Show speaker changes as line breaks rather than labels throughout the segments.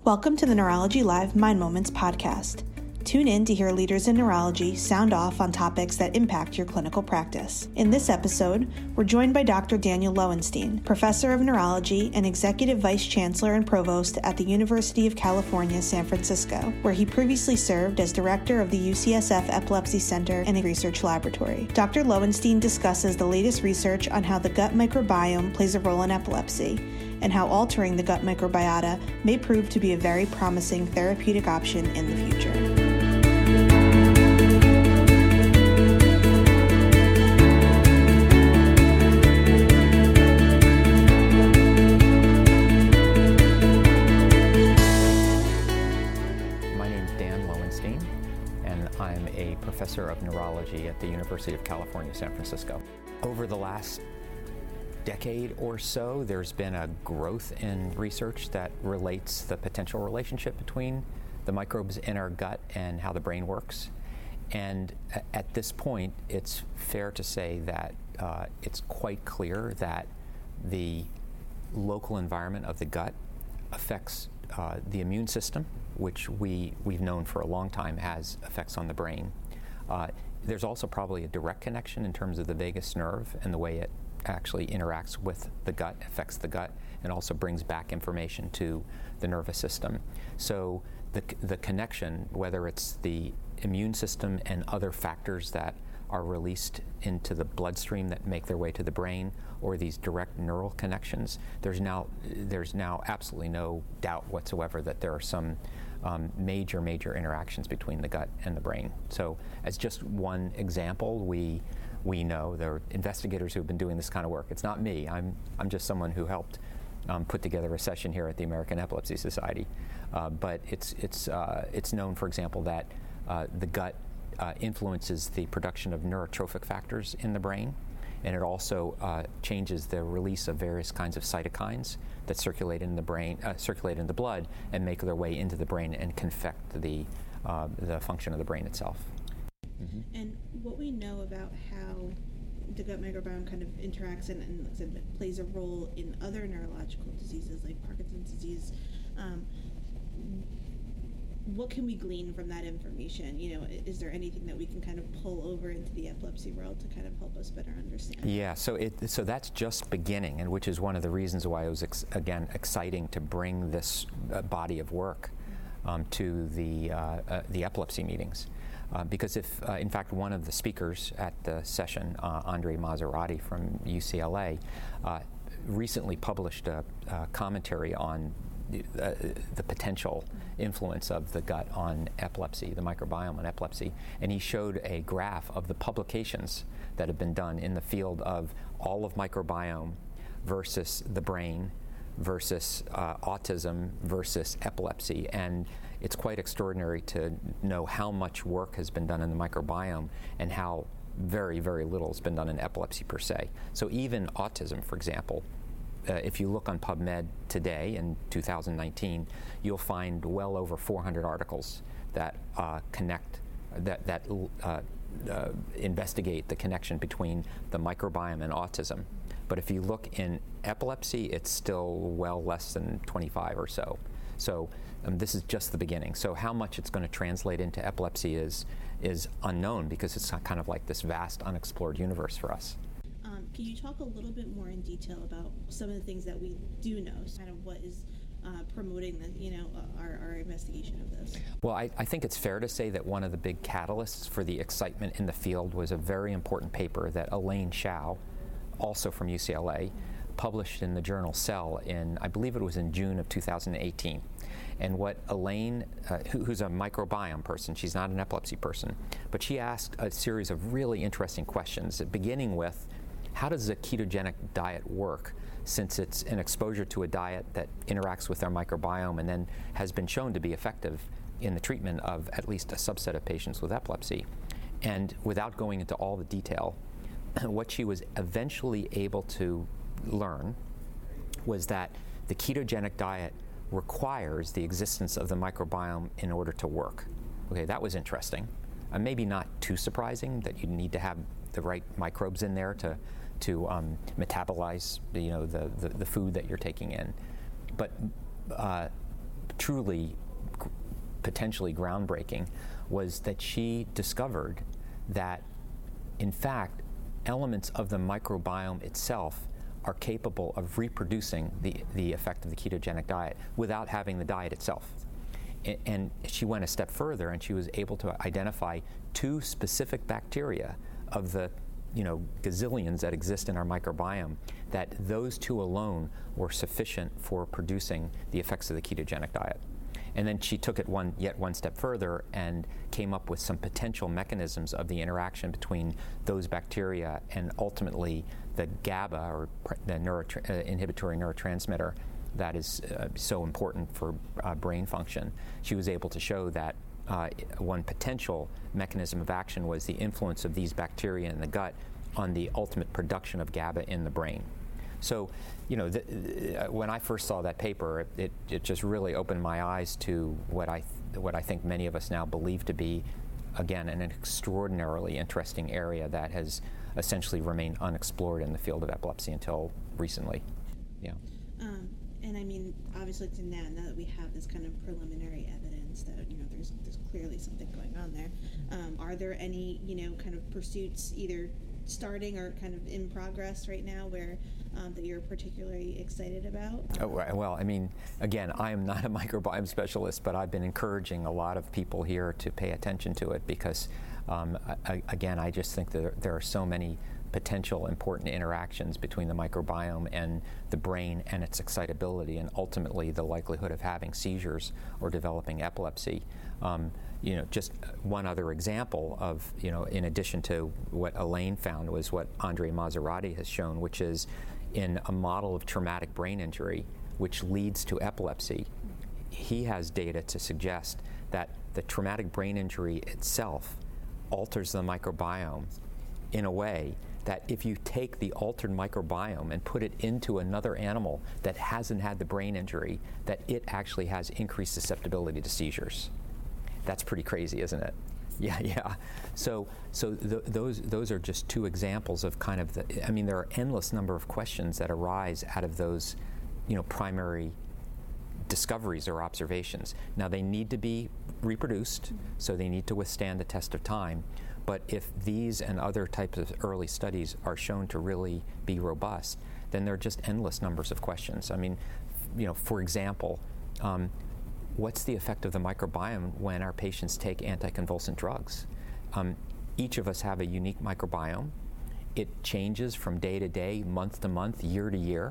Welcome to the Neurology Live Mind Moments podcast. Tune in to hear leaders in neurology sound off on topics that impact your clinical practice. In this episode, we're joined by Dr. Daniel Lowenstein, Professor of Neurology and Executive Vice Chancellor and Provost at the University of California, San Francisco, where he previously served as Director of the UCSF Epilepsy Center and Research Laboratory. Dr. Lowenstein discusses the latest research on how the gut microbiome plays a role in epilepsy, and how altering the gut microbiota may prove to be a very promising therapeutic option in the future.
I'm a professor of neurology at the University of California, San Francisco. Over the last decade or so, there's been a growth in research that relates the potential relationship between the microbes in our gut and how the brain works. And at this point, it's fair to say that it's quite clear that the local environment of the gut affects the immune system, which we've known for a long time has effects on the brain. There's also probably a direct connection in terms of the vagus nerve and the way it actually interacts with the gut, affects the gut, and also brings back information to the nervous system. So the connection, whether it's the immune system and other factors that are released into the bloodstream that make their way to the brain, or these direct neural connections, there's now absolutely no doubt whatsoever that there are some major interactions between the gut and the brain. So as just one example, we know there are investigators who have been doing this kind of work. It's not me. I'm just someone who helped put together a session here at the American Epilepsy Society. But it's known, for example, that the gut influences the production of neurotrophic factors in the brain, and it also changes the release of various kinds of cytokines that circulate in the brain, circulate in the blood, and make their way into the brain and confect the function of the brain itself.
Mm-hmm. And what we know about how the gut microbiome kind of interacts and plays a role in other neurological diseases like Parkinson's disease, what can we glean from that information? You know, is there anything that we can kind of pull over into the epilepsy world to kind of help us better understand? Yeah,
so that's just beginning, and which is one of the reasons why it was exciting to bring this body of work to the epilepsy meetings. Because if, in fact, one of the speakers at the session, Andre Maserati from UCLA, recently published a commentary on the potential influence of the gut on epilepsy, the microbiome on epilepsy, and he showed a graph of the publications that have been done in the field of all of microbiome versus the brain versus autism versus epilepsy, and it's quite extraordinary to know how much work has been done in the microbiome and how very little has been done in epilepsy per se. So even autism, for example, if you look on PubMed today in 2019, you'll find well over 400 articles that investigate the connection between the microbiome and autism. But if you look in epilepsy, it's still well less than 25 or so. So this is just the beginning. So how much it's going to translate into epilepsy is unknown, because it's kind of like this vast unexplored universe for us.
Can you talk a little bit more in detail about some of the things that we do know, kind of what is promoting our investigation of this?
Well, I think it's fair to say that one of the big catalysts for the excitement in the field was a very important paper that Elaine Hsiao, also from UCLA, published in the journal Cell in, I believe it was in June of 2018. And what Elaine, who's a microbiome person, she's not an epilepsy person, but she asked a series of really interesting questions, beginning with, how does a ketogenic diet work, since it's an exposure to a diet that interacts with our microbiome and then has been shown to be effective in the treatment of at least a subset of patients with epilepsy? And without going into all the detail, what she was eventually able to learn was that the ketogenic diet requires the existence of the microbiome in order to work. Okay, that was interesting. Maybe not too surprising that you need to have the right microbes in there to metabolize the food that you're taking in. But truly potentially groundbreaking was that she discovered that, in fact, elements of the microbiome itself are capable of reproducing the effect of the ketogenic diet without having the diet itself. And she went a step further, and she was able to identify 2 specific bacteria of the gazillions that exist in our microbiome, that those 2 alone were sufficient for producing the effects of the ketogenic diet. And then she took it yet one step further and came up with some potential mechanisms of the interaction between those bacteria and ultimately the GABA, or the inhibitory neurotransmitter that is so important for brain function. She was able to show that one potential mechanism of action was the influence of these bacteria in the gut on the ultimate production of GABA in the brain. So, when I first saw that paper, it just really opened my eyes to what I think many of us now believe to be, again, an extraordinarily interesting area that has essentially remained unexplored in the field of epilepsy until recently. Yeah.
And I mean, obviously, now that we have this kind of preliminary evidence that there's clearly something going on there, are there any kind of pursuits either starting or kind of in progress right now where that you're particularly excited about?
Oh, well, I mean, again, I am not a microbiome specialist, but I've been encouraging a lot of people here to pay attention to it because, again, I just think that there are so many potential important interactions between the microbiome and the brain and its excitability, and ultimately the likelihood of having seizures or developing epilepsy. Just one other example of, in addition to what Elaine found, was what Andre Maserati has shown, which is in a model of traumatic brain injury, which leads to epilepsy. He has data to suggest that the traumatic brain injury itself alters the microbiome in a way that if you take the altered microbiome and put it into another animal that hasn't had the brain injury, that it actually has increased susceptibility to seizures. That's pretty crazy, isn't it? Yeah. So those are just 2 examples of kind of there are endless number of questions that arise out of those, primary discoveries or observations. Now, they need to be reproduced, so they need to withstand the test of time. But if these and other types of early studies are shown to really be robust, then there are just endless numbers of questions. I mean, for example, what's the effect of the microbiome when our patients take anticonvulsant drugs? Each of us have a unique microbiome. It changes from day to day, month to month, year to year.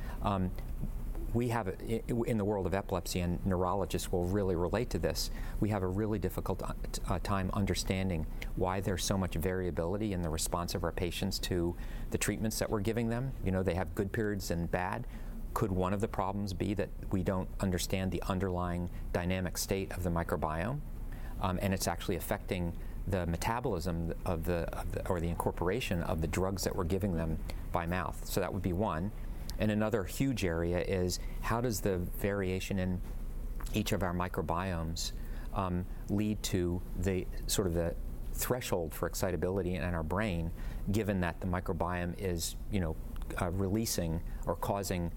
We have, in the world of epilepsy, and neurologists will really relate to this, we have a really difficult time understanding why there's so much variability in the response of our patients to the treatments that we're giving them. They have good periods and bad. Could one of the problems be that we don't understand the underlying dynamic state of the microbiome, and it's actually affecting the metabolism of the incorporation of the drugs that we're giving them by mouth? So that would be one. And another huge area is, how does the variation in each of our microbiomes lead to the sort of the threshold for excitability in our brain, given that the microbiome is releasing or causing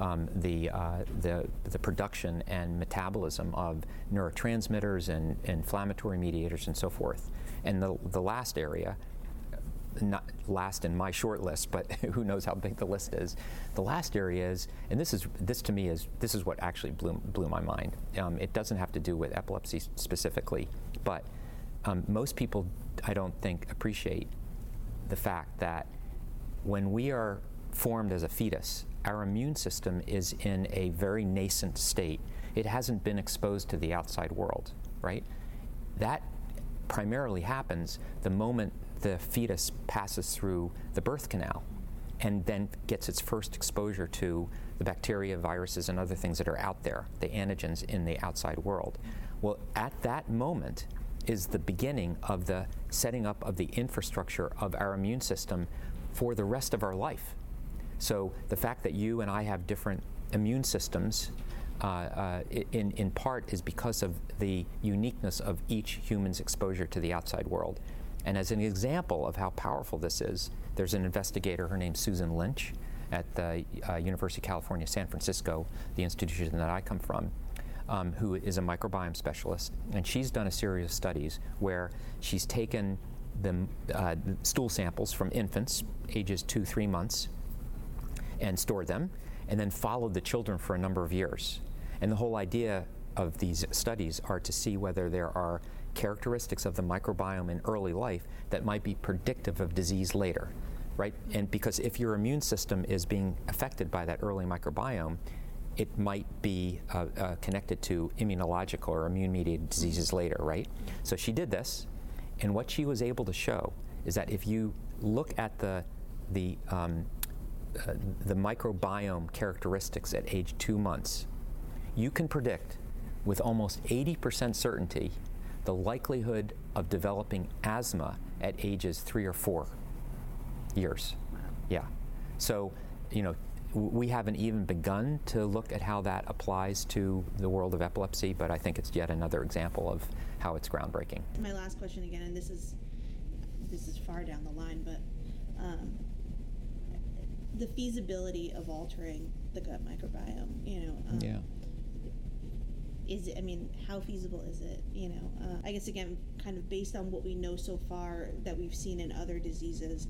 the production and metabolism of neurotransmitters and inflammatory mediators and so forth. And the last area, not last in my short list, but who knows how big the list is. The last area is, and this to me is what actually blew my mind. It doesn't have to do with epilepsy specifically, but most people, I don't think, appreciate the fact that when we are formed as a fetus, our immune system is in a very nascent state. It hasn't been exposed to the outside world, right? That primarily happens the moment the fetus passes through the birth canal and then gets its first exposure to the bacteria, viruses, and other things that are out there, the antigens in the outside world. Well, at that moment is the beginning of the setting up of the infrastructure of our immune system for the rest of our life. So the fact that you and I have different immune systems in part is because of the uniqueness of each human's exposure to the outside world. And as an example of how powerful this is, there's an investigator, her name's Susan Lynch, at the University of California, San Francisco, the institution that I come from. who is a microbiome specialist, and she's done a series of studies where she's taken the stool samples from infants, ages 2-3 months, and stored them, and then followed the children for a number of years. And the whole idea of these studies are to see whether there are characteristics of the microbiome in early life that might be predictive of disease later, right? And because if your immune system is being affected by that early microbiome, it might be connected to immunological or immune-mediated diseases later, right? So she did this, and what she was able to show is that if you look at the microbiome characteristics at age 2 months, you can predict with almost 80% certainty the likelihood of developing asthma at ages 3 or 4 years. Yeah. So, we haven't even begun to look at how that applies to the world of epilepsy, but I think it's yet another example of how it's groundbreaking.
My last question again, and this is far down the line, but the feasibility of altering the gut microbiome, how feasible is it? I guess again, kind of based on what we know so far that we've seen in other diseases,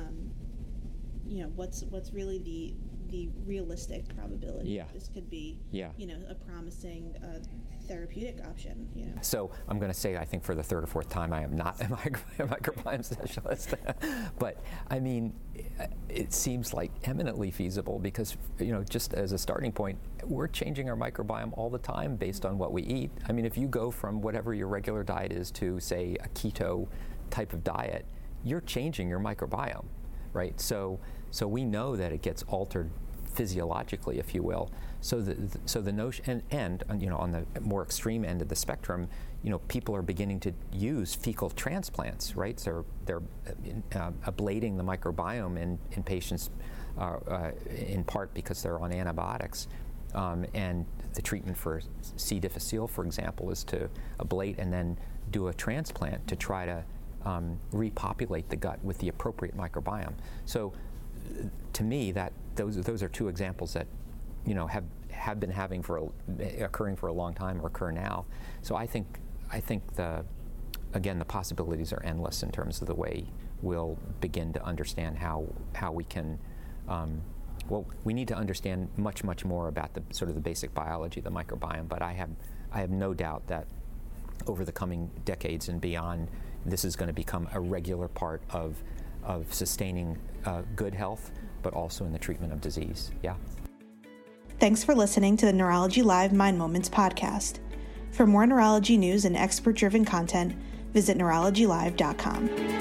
what's really the realistic probability that this could be, a promising therapeutic option,
So I'm going to say, I think for the third or fourth time, I am not a microbiome specialist. But I mean, it seems like eminently feasible because, just as a starting point, we're changing our microbiome all the time based on what we eat. I mean, if you go from whatever your regular diet is to, say, a keto type of diet, you're changing your microbiome, right? So we know that it gets altered physiologically, if you will. So the notion, and on the more extreme end of the spectrum, people are beginning to use fecal transplants, right? So they're ablating the microbiome in patients, in part because they're on antibiotics. And the treatment for C. difficile, for example, is to ablate and then do a transplant to try to repopulate the gut with the appropriate microbiome. So to me, that those are two examples that have been occurring for a long time or occur now. So I think the possibilities are endless in terms of the way we'll begin to understand how we can. We need to understand much more about the sort of the basic biology of the microbiome. But I have no doubt that over the coming decades and beyond, this is going to become a regular part of sustaining good health, but also in the treatment of disease. Yeah.
Thanks for listening to the Neurology Live Mind Moments podcast. For more neurology news and expert-driven content, visit neurologylive.com.